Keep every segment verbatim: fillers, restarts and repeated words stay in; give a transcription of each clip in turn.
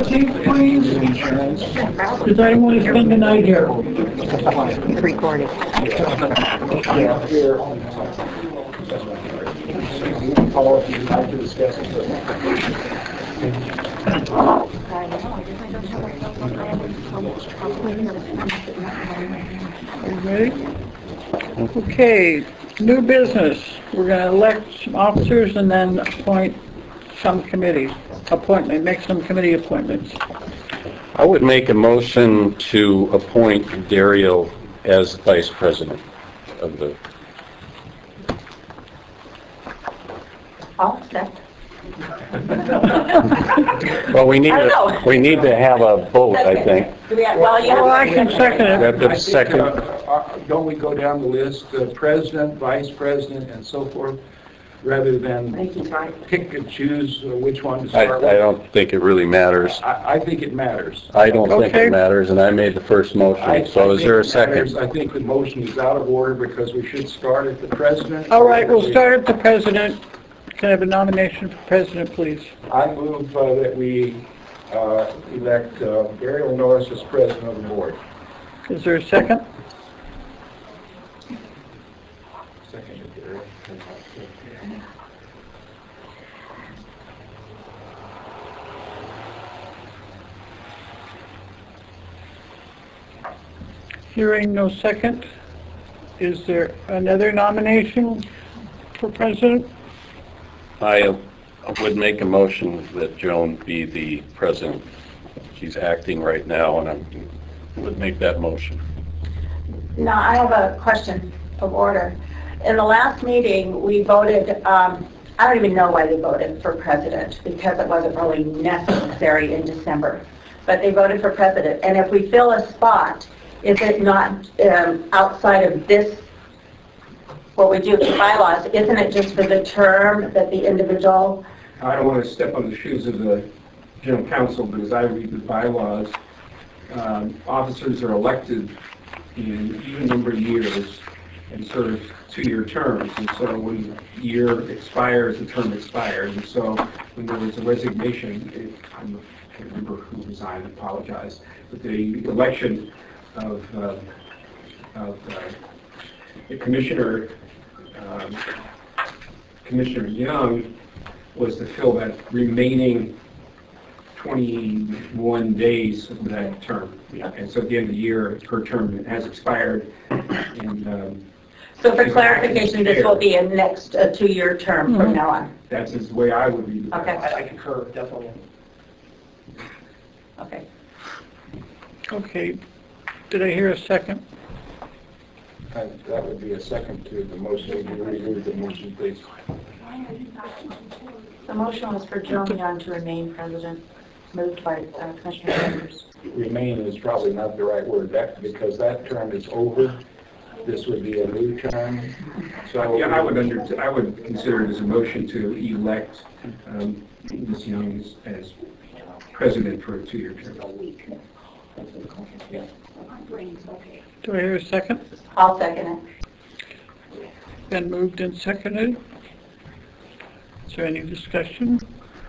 seat, please? Because I don't want to spend the night here. Recording. Are you ready? Okay, new business. We're going to elect some officers and then appoint some committee appointment, make some committee appointments. I would make a motion to appoint Dario as vice president of the. I'll accept. Well, we need to, we need to have a vote, I think. Do we have, well, yeah. Well, I can second it. That- That's second. Uh, uh, Don't we go down the list, uh, president, vice president, and so forth, rather I think than he's right. pick and choose uh, which one to I, start I with? don't think it really matters. I, I think it matters. I don't think Okay. it matters, and I made the first I- motion. So I is there a think it matters. second? I think the motion is out of order because we should start at the president. All right, we'll start at the president. Can I have a nomination for president, please? I move uh, that we uh, elect uh, Ariel Norris as president of the board. Is there a second? Second. Hearing no second. Is there another nomination for president? I would make a motion that Joan be the president. She's acting right now, and I would make that motion. Now, I have a question of order. In the last meeting, we voted, um, I don't even know why they voted for president, because it wasn't really necessary in December. But they voted for president. And if we fill a spot, is it not um, outside of this, what we do with the bylaws, isn't it just for the term that the individual? I don't want to step on the shoes of the general counsel, but as I read the bylaws, um, officers are elected in even number of years and serve two-year terms. And so when the year expires, the term expires. And so when there was a resignation, it, I can't remember who resigned, I apologize, but the election of, uh, of uh, the commissioner, um, Commissioner Young, was to fill that remaining twenty-one days of that term. And so at the end of the year, her term has expired. And um, So for clarification, this will be a next uh, two-year term from now on. that's the way I would read it. Okay. I concur, definitely. Okay. Okay. Did I hear a second? Uh, That would be a second to the motion. Would you read the motion, please? The motion was for Joan Young to remain president, moved by uh, Commissioner Sanders. Remain is probably not the right word, that, because that term is over. This would be a new term. So Yeah, I would under, I would consider it as a motion to elect um, Miz Young as, as president for a two-year term. Do I hear a second? I'll second it. Been moved and seconded. Is there any discussion?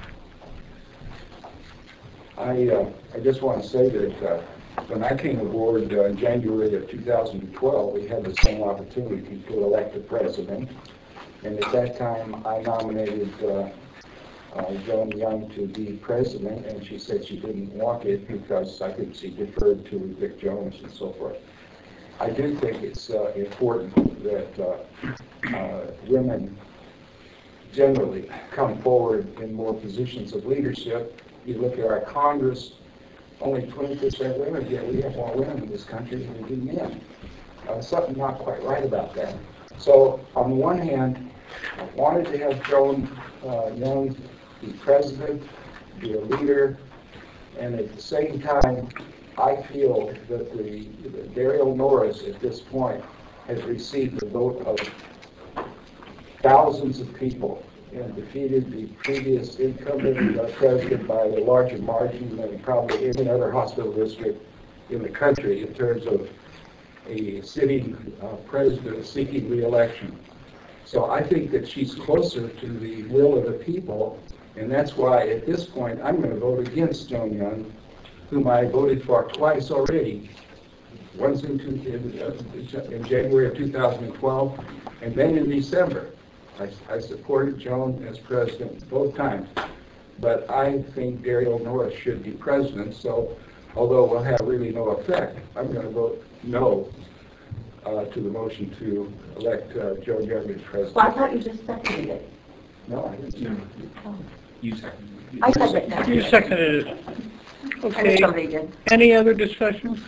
I, uh, I just want to say that uh, when I came aboard uh, in January of two thousand twelve, we had the same opportunity to elect a president. And at that time, I nominated uh, uh, Joan Young to be president, and she said she didn't want it because I think she deferred to Vic Jones and so forth. I do think it's uh, important that uh, uh, women generally come forward in more positions of leadership. You look at our Congress, only twenty percent women, yet we have more women in this country than we do men. Uh, something not quite right about that. So on the one hand, I wanted to have Joan uh, Young be president, be a leader, and at the same time, I feel that the that Ariel Norris at this point has received the vote of thousands of people and defeated the previous incumbent uh, president by a larger margin than probably any other hospital district in the country in terms of a sitting uh, president seeking re-election. So I think that she's closer to the will of the people And that's why, at this point, I'm going to vote against Joan Young, whom I voted for twice already. Once in, two, in, uh, in January of two thousand twelve, and then in December. I, I supported Joan as president both times. But I think Daryl Norris should be president, so although it will have really no effect, I'm going to vote no uh, to the motion to elect uh, Joan Young as president. Well, I thought you just seconded it. No, I didn't. No. You second. I seconded it. You seconded it. I knew Okay. somebody did. Any other discussion?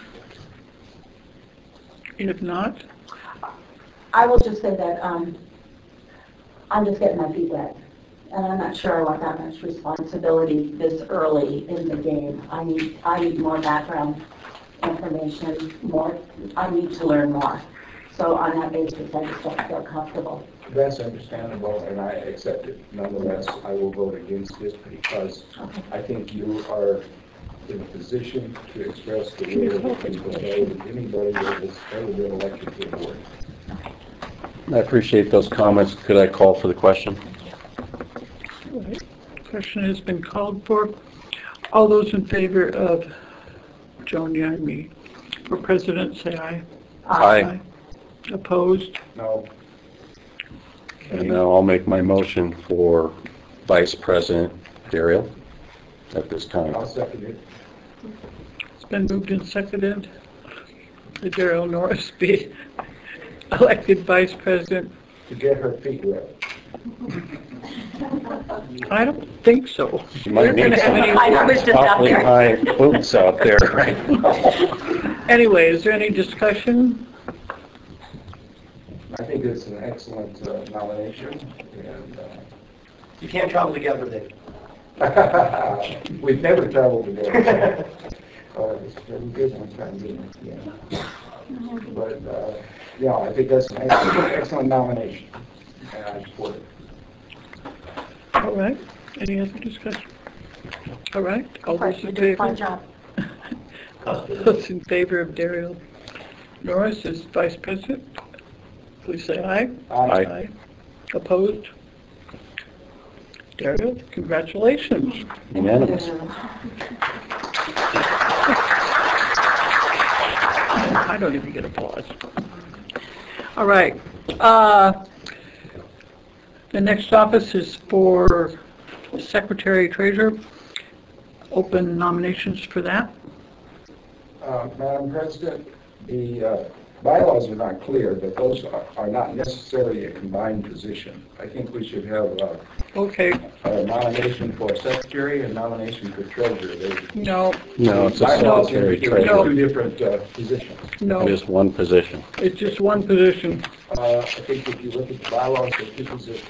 If not, I will just say that um, I'm just getting my feet wet, and I'm not sure I want that much responsibility this early in the game. I need I need more background information. More, I need to learn more. So on that basis, I just don't feel comfortable. That's understandable, and I accept it. Nonetheless, I will vote against it because I think you are in a position to express the will of the people better than anybody that has ever been elected to the board. I appreciate those comments. Could I call for the question? all right. Question has been called for. All those in favor of Joan Young me for president, say aye. Aye. Opposed? No, And now I'll make my motion for Vice President Daryl at this time. I'll second it. It's been moved and seconded that Daryl Norris be elected vice president. To get her feet wet. I don't think so. You might We're need gonna have some any- I know, it's just out awfully there. high boots out there right now. Anyway, is there any discussion? I think it's an excellent uh, nomination, and You can't travel together, Dave. uh, we've never traveled together. Uh, it's been good one time, didn't it? Yeah. But, uh, yeah, I think that's an excellent, excellent nomination, and I support it. All right. Any other discussion? All right. All those You in did a fine favor? job. All those in favor of Daryl Norris as vice president, please say aye. Aye. Opposed? Daryl, congratulations. Unanimous. I don't even get applause. All right. Uh, the next office is for secretary treasurer. Open nominations for that. Uh, Madam President, the uh, bylaws are not clear, but those are, are not necessarily a combined position. I think we should have uh, Okay. a nomination for secretary and nomination for treasurer. They, No, No, it's a bylaws secretary indicate treasurer. two different uh, positions. no. Just one position. It's just one position. Uh, I think if you look at the bylaws, there's two positions.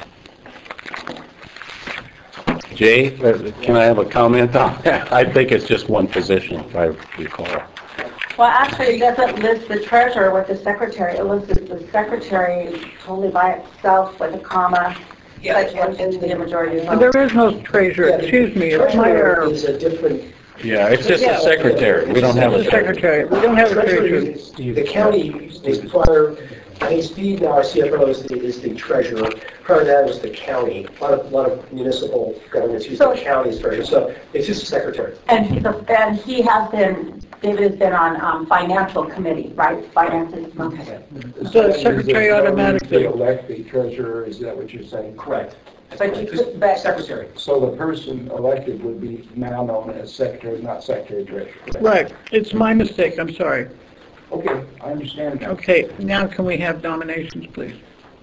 Jay, uh, can I have a comment on that? I think it's just one position, if I recall. Well, actually, it doesn't list the treasurer with the secretary. It lists the secretary totally by itself with a comma. Yeah, Such as to be a majority vote. There is no treasurer, excuse me, it's my Treasurer error. is a different. Yeah, it's just a secretary. We don't have It's a a secretary, we don't have a Treasurer treasurer. is, the county was prior, I think Steve, now our C F O, is the, is the treasurer. Prior to that was the county. A lot of, a lot of municipal governments use the So- county as treasurer, so it's just a secretary. And he's a, and he has been, David has been on um, financial committee, right? Finances, okay. The secretary automatically. To elect the treasurer, is that what you're saying? Correct. But you Just could, but secretary. So the person elected would be now known as secretary, not secretary treasurer. correct? Right, it's my mistake, I'm sorry. Okay, I understand now. Okay, now can we have nominations, please?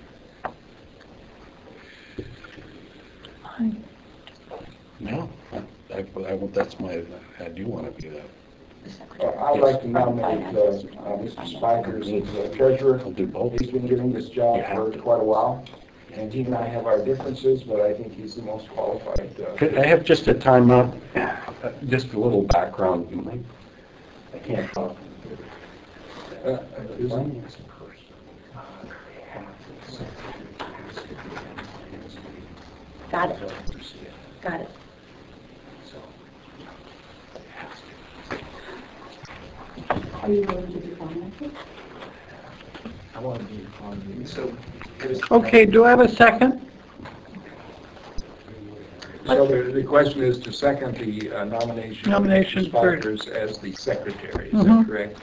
No, I, I, I- that's my, I do want to be that. Uh, I'd like to nominate uh, uh, Mister Spikers as uh, treasurer. I'll do both. He's been doing this job You have for to. quite a while, and he and I have our differences, but I think he's the most qualified. uh, Could I have just a timeout? Uh, Just a little background. I can't talk. uh, is he? got it, got it. Are you willing to do finances? I want to be on the, so. there's- Okay, do I have a second? the question is to second the uh, nomination of Nomination Mister for- Spikers as the secretary. Is Mhm. that correct?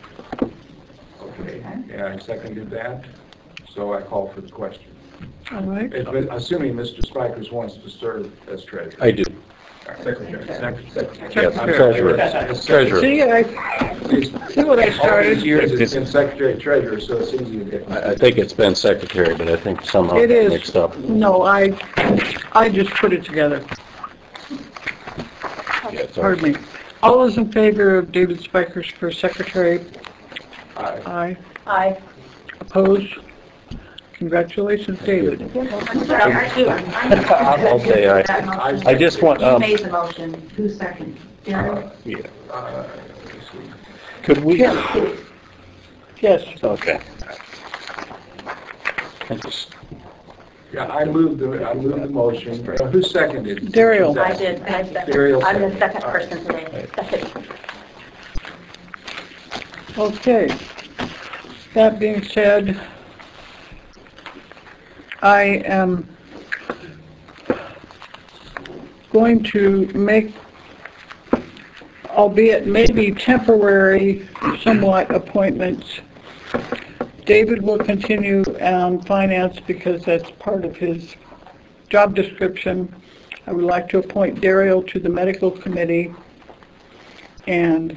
Okay, yeah, I seconded that, so I call for the question. All right. If- but Assuming Mister Spikers wants to serve as treasurer. I do. Secretary. Secretary. Yes, I'm Treasurer. treasurer. Treasurer. See, I, see what I All these started? years it's been secretary treasurer, so it's easy to get. I I think it's been secretary, but I think somehow It it got is. mixed up. No, I, I just put it together. Yeah, it's Pardon me. All those in favor of David Spikers for secretary? Aye. Aye. Aye. Opposed? Congratulations, David. I'll say aye. I just want, You um, made the motion, who's second? Darren? yeah. Uh, let's see. Could we? Yes. Okay. I just- Yeah, I moved the, I moved the motion. Uh, Who seconded? Daryl. I did, I second. Daryl I'm the seconded. second person today. Second. Okay. That being said, I am going to make, albeit maybe temporary, somewhat appointments. David will continue on finance because that's part of his job description. I would like to appoint Daryl to the medical committee and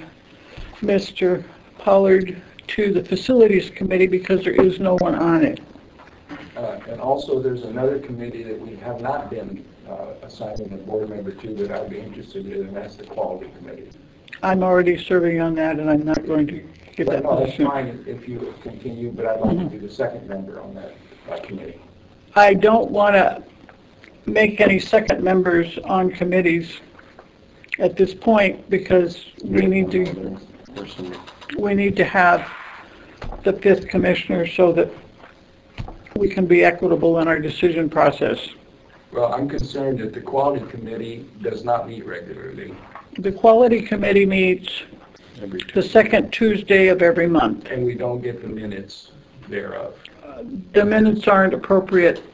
Mister Pollard to the facilities committee because there is no one on it. Uh, And also, there's another committee that we have not been uh, assigning a board member to that I'd be interested in, and that's the quality committee. I'm already serving on that and I'm not going to get But that no, that's position. fine if you continue, but I'd like to be the second member on that uh, committee. I don't want to make any second members on committees at this point because we need to, we need to have the fifth commissioner so that we can be equitable in our decision process. Well, I'm concerned that the quality committee does not meet regularly, The quality committee meets Every the second Tuesday of every month. and we don't get the minutes thereof. The minutes aren't appropriate.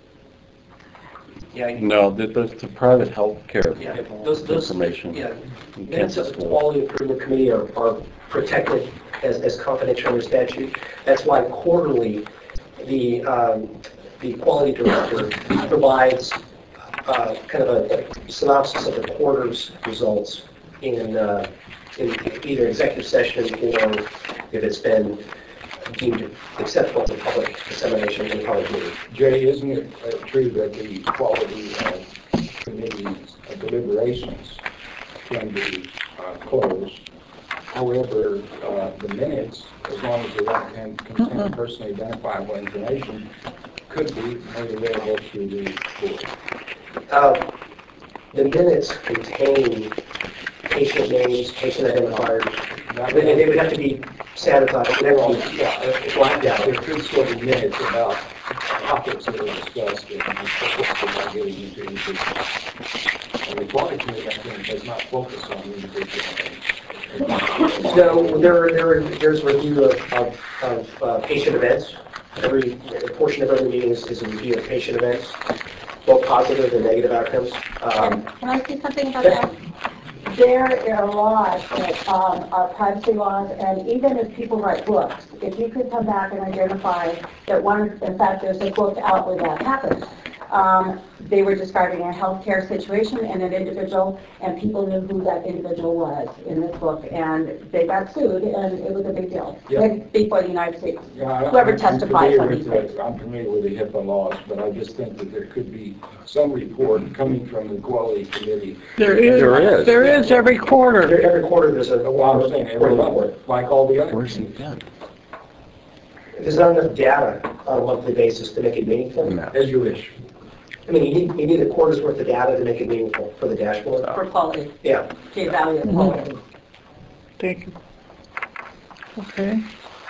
Yeah, you- No, the, the, the private health care yeah, those, those, information. yeah, You can't minutes of the disclose. quality improvement committee are, are protected as, as confidential under statute. That's why quarterly, the, um, the quality director provides, uh, kind of a a synopsis of the quarter's results in, uh, in either executive session or if it's been deemed acceptable to public dissemination in public meeting. Jay, isn't it uh, true that the quality uh, committee's uh, deliberations can be uh, closed? However, uh, the minutes, as long as they don't con- contain personally identifiable information, could be made available to the board. Uh, The minutes contain patient names, patient identifiers. They, they would have to be sanitized, they would have to be blacked out. There could still be minutes about topics that are discussed and we're not getting into individuals. And the quality committee, I think, does not focus on individual things. No, there, there, there's review of, of, of uh, patient events. Every a portion of every meeting is, is a review of patient events, both positive and negative outcomes. Um, Can I say something about that? There are laws that um, are privacy laws, and even if people write books, if you could come back and identify that one, in fact, there's a book out where that happened. Um, they were describing a healthcare situation and an individual, and people knew who that individual was in this book, and they got sued, and it was a big deal. Yeah. Before the United States. Yeah, I- Whoever I'm testifies familiar on with these the- things. I'm familiar with the HIPAA laws, but I just think that there could be some report coming from the quality committee. There is. There is. There is every quarter. every, every quarter there's a Well, I'm saying every report, like all the other. Where's he been? There's not enough data on a monthly basis to make it meaningful. No. As you wish. I mean, you need, you need a quarter's worth of data to make it meaningful for the dashboard. For quality, Yeah. to evaluate quality. Thank you. Okay.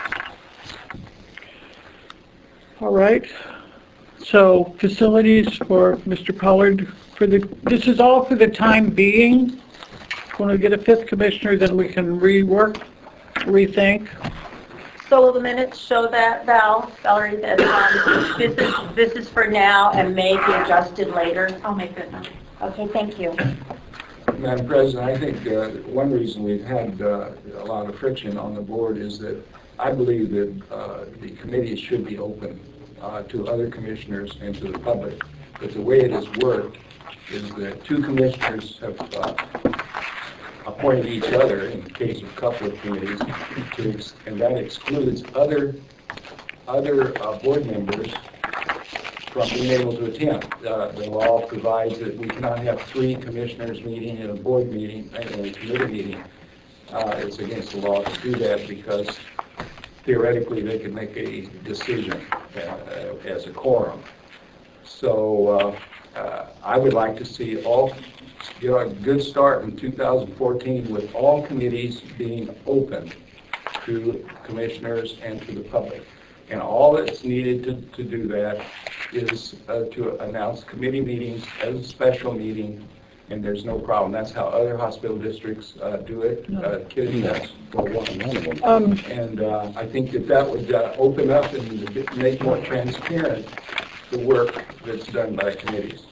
All right. So facilities for Mister Pollard for the, this is all for the time being. When we get a fifth commissioner, then we can rework, rethink. So will the minutes show that, Val, Valerie, that um, this is, this is for now and may be adjusted later? I'll make that note. Okay, thank you. Madam President, I think uh, one reason we've had uh, a lot of friction on the board is that I believe that uh, the committees should be open uh, to other commissioners and to the public. But the way it has worked is that two commissioners have uh, appointed each other in the case of a couple of committees, to ex and that excludes other other uh, board members from being able to attend. Uh, the law provides that we cannot have three commissioners meeting in a board meeting, in a committee meeting. Uh, it's against the law to do that because theoretically they could make a decision uh, as a quorum. So uh, uh, I would like to see all get a good start in two thousand fourteen with all committees being open to commissioners and to the public. And all that's needed to, to do that is uh, to announce committee meetings as a special meeting, and there's no problem. That's how other hospital districts uh, do it. Uh, Kitty, that's for one of them. Um, and uh, I think that that would uh, open up and make more transparent the work that's done by committees.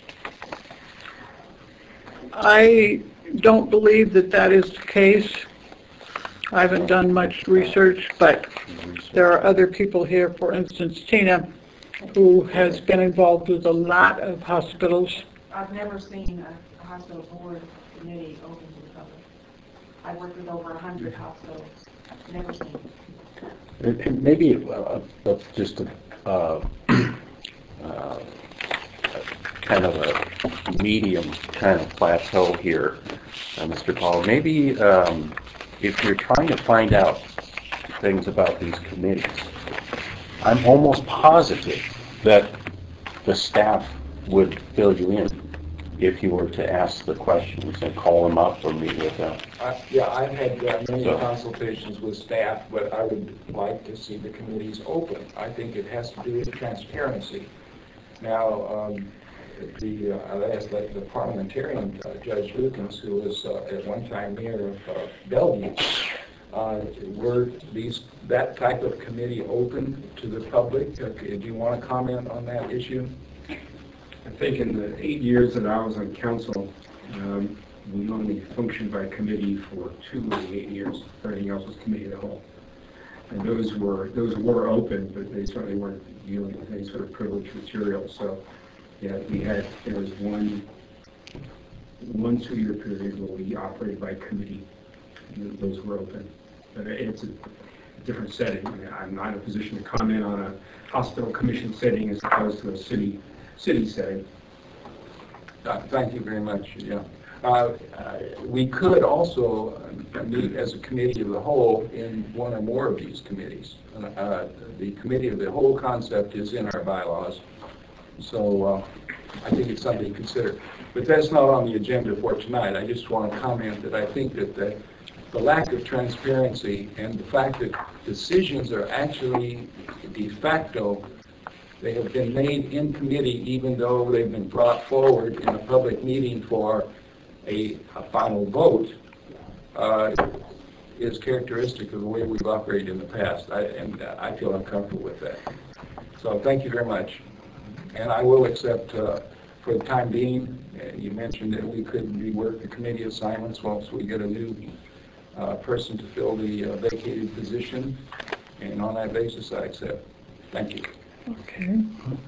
I don't believe that that is the case. I haven't done much research, but there are other people here, for instance, Tina, who has been involved with a lot of hospitals. I've never seen a, a hospital board committee open to the public. I've worked with over a hundred hospitals. Never seen it. And, and maybe uh, uh, just a, uh, uh, kind of a medium kind of plateau here, uh, Mister Paul. Maybe um, if you're trying to find out things about these committees, I'm almost positive that the staff would fill you in if you were to ask the questions and call them up or meet with them. Uh, yeah, I've had uh, many So. consultations with staff, but I would like to see the committees open. I think it has to do with transparency. Now, um, the uh, I asked the, the parliamentarian, uh, Judge Lukens, who was uh, at one time mayor of uh, Bellevue, uh, were these that type of committee open to the public? Uh, do you want to comment on that issue? I think in the eight years that I was on council, um, we only functioned by committee for two of the eight years. Everything else was committee of the whole. And those were those were open, but they certainly weren't dealing with any sort of privileged material. So, yeah, we had there was one one two-year period where we operated by committee. And those were open, but it's a different setting. I mean, I'm not in a position to comment on a hospital commission setting as opposed to a city city setting. Uh, thank you very much. Yeah. Uh, uh, we could also uh, meet as a committee of the whole in one or more of these committees. Uh, the committee of the whole concept is in our bylaws, so uh, I think it's something to consider. But that's not on the agenda for tonight. I just want to comment that I think that the, the lack of transparency and the fact that decisions are actually de facto, they have been made in committee even though they've been brought forward in a public meeting for a, a final vote, uh, is characteristic of the way we've operated in the past. I, and uh, I feel uncomfortable with that. So thank you very much. And I will accept, uh, for the time being, uh, you mentioned that we could rework the committee assignments once we get a new uh, person to fill the uh, vacated position. And on that basis, I accept. Thank you. Okay.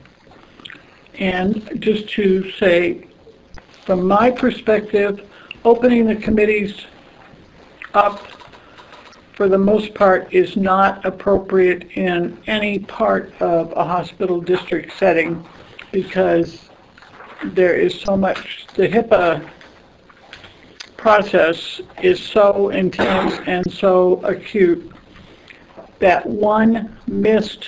And just to say, from my perspective, opening the committees up for the most part is not appropriate in any part of a hospital district setting because there is so much, the HIPAA process is so intense and so acute that one missed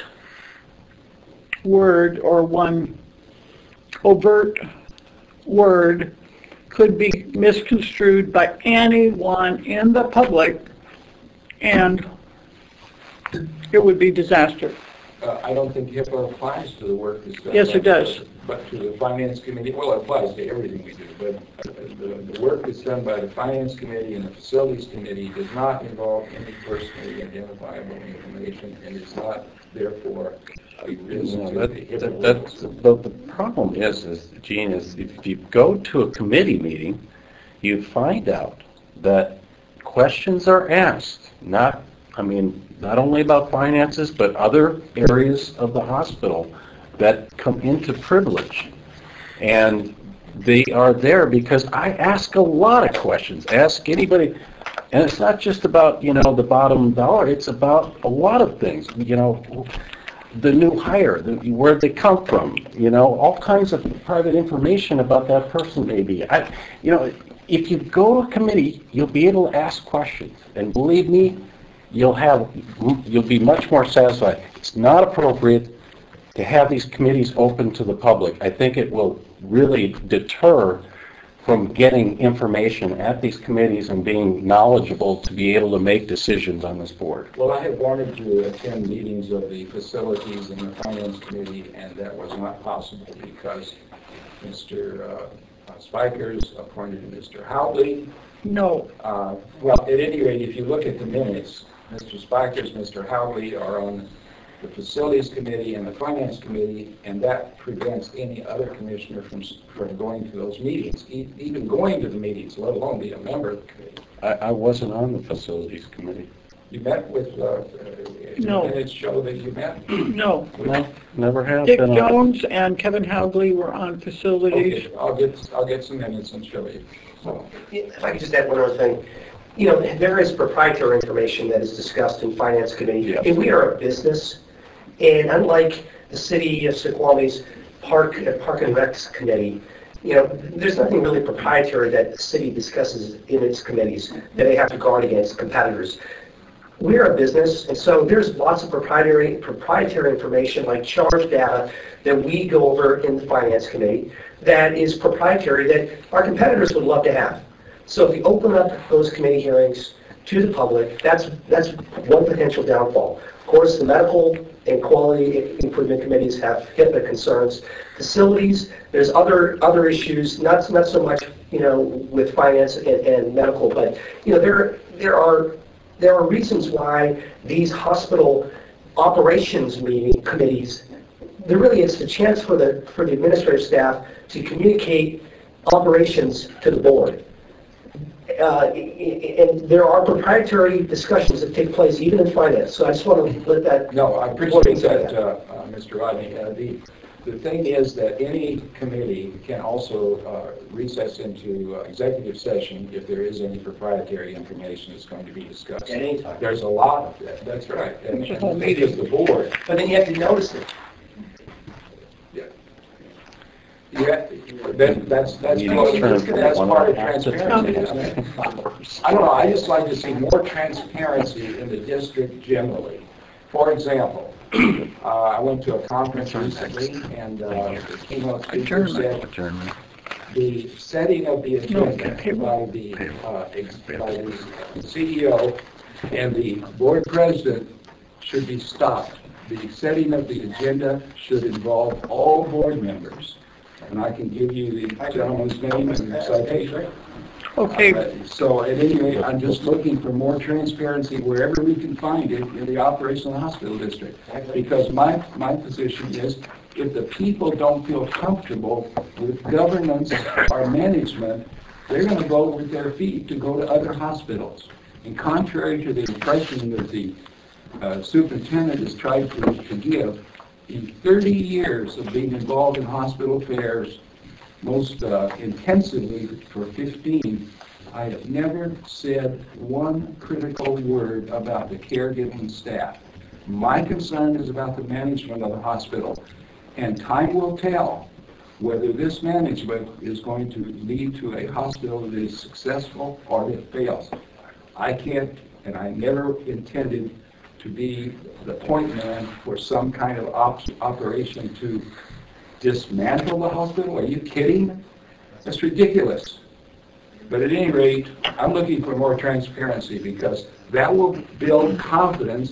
word or one overt word could be misconstrued by anyone in the public and it would be disaster. uh, I don't think HIPAA applies to the work that's done. Yes, by it does. the- But to the Finance Committee, well, it applies to everything we do, but uh, the, the work that's done by the Finance Committee and the Facilities Committee does not involve any personally identifiable information and is not, therefore, a risk No, to that, the HIPAA that, rules. that's, the, the problem is, is, Gene, is if you go to a committee meeting, you find out that questions are asked, not, I mean, not only about finances, but other areas of the hospital that come into privilege. And they are there because I ask a lot of questions. Ask anybody. And it's not just about, you know, the bottom dollar. It's about a lot of things. You know, the new hire, the, where they come from, you know, all kinds of private information about that person maybe. I, you know, if you go to a committee, you'll be able to ask questions. And believe me, you'll have, you'll be much more satisfied. It's not appropriate to have these committees open to the public. I think it will really deter from getting information at these committees and being knowledgeable to be able to make decisions on this board. Well, I have wanted to attend meetings of the Facilities and the Finance Committee, and that was not possible because Mister Uh, Spikers appointed Mister Howley. No. Uh, well, at any rate, if you look at the minutes, Mister Spikers, Mister Howley are on the Facilities Committee and the Finance Committee, and that prevents any other commissioner from from going to those meetings, e- even going to the meetings, let alone be a member of the committee. I, I wasn't on the Facilities Committee. You met with, uh, uh, No. the minutes show that you met? No. No, never have Dick been on. Jones and Kevin Howgley were on facilities. Okay, I'll get, I'll get some minutes and show you. So, If I could just add one other thing. You know, there is proprietary information that is discussed in Finance Committee. Yes. And we are a business, and unlike the city of Snoqualmie's Park, uh, Park and Recs Committee, you know, there's nothing really proprietary that the city discusses in its committees that they have to guard against competitors. We're a business, and so there's lots of proprietary proprietary information like charge data that we go over in the Finance Committee that is proprietary that our competitors would love to have. So if you open up those committee hearings to the public, that's that's one potential downfall. Of course, the medical and quality improvement committees have HIPAA concerns. Facilities, there's other other issues, not not so much you know with finance and, and medical, but you know there there are there are reasons why these hospital operations meeting committees, there really is a chance for the for the administrative staff to communicate operations to the board. Uh, and there are proprietary discussions that take place even in finance. So I just want to let that. No, I appreciate that, uh, uh, Mister Rodney. Uh, the the thing is that any committee can also uh, recess into uh, executive session if there is any proprietary information that's going to be discussed. At any time. There's a lot of that. That's right. And, It's a whole and the thing is the board. But then you have to notice it. Yeah. Yeah, that, that's, that's, Meeting part of- term from that's one part of and a half to transparency, two isn't it? I don't know, I just like to see more transparency in the district generally. For example, uh, I went to a conference recently, and uh, the keynote speaker said Adjournment. the setting of the agenda okay. by the, uh, ex- by the C E O and the board president should be stopped. The setting of the agenda should involve all board members. And I can give you the gentleman's name and citation. Okay, Uh, So at any rate, I'm just looking for more transparency wherever we can find it in the operational hospital district. Because my, my position is, if the people don't feel comfortable with governance or management, they're going to vote with their feet to go to other hospitals. And contrary to the impression that the uh, superintendent has tried to, to give, in thirty years of being involved in hospital affairs, most uh, intensively for fifteen, I have never said one critical word about the caregiving staff. My concern is about the management of the hospital, and time will tell whether this management is going to lead to a hospital that is successful or that fails. I can't, and I never intended to be the point man for some kind of op operation to dismantle the hospital. Are you kidding? That's ridiculous. But at any rate, I'm looking for more transparency because that will build confidence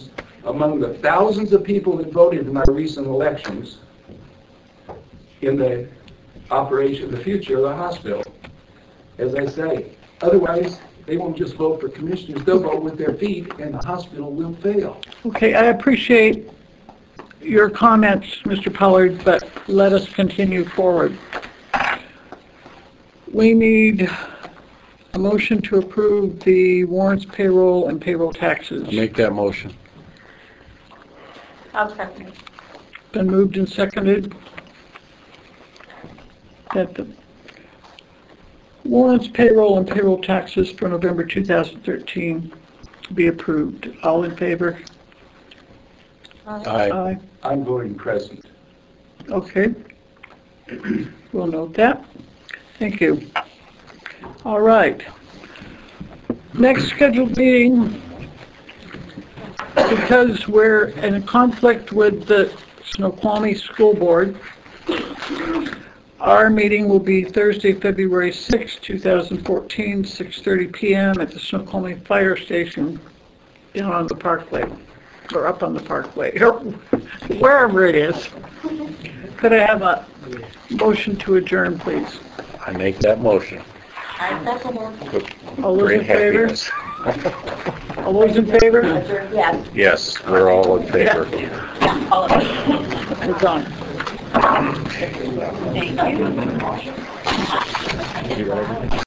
among the thousands of people that voted in our recent elections in the operation, the future of the hospital. As I say, otherwise, they won't just vote for commissioners, they'll vote with their feet, and the hospital will fail. Okay, I appreciate your comments, Mister Pollard, but let us continue forward. We need a motion to approve the warrants, payroll, and payroll taxes. Make that motion. I'll second it. Been moved and seconded that the warrants, payroll, and payroll taxes for November two thousand thirteen be approved. All in favor? Aye. Aye. I'm voting present. Okay. We'll note that. Thank you. All right. Next scheduled meeting, because we're in a conflict with the Snoqualmie School Board, our meeting will be Thursday, February sixth, two thousand fourteen, six thirty p m at the Snoqualmie Fire Station down on the Parkway, or up on the Parkway, or wherever it is. Could I have a motion to adjourn, please? I make that motion. I second it. With All those great in favor? happiness. All those in favor? Yes. Yes, we're all in favor. Yeah, all of it. It's on. Thank you. You got everything?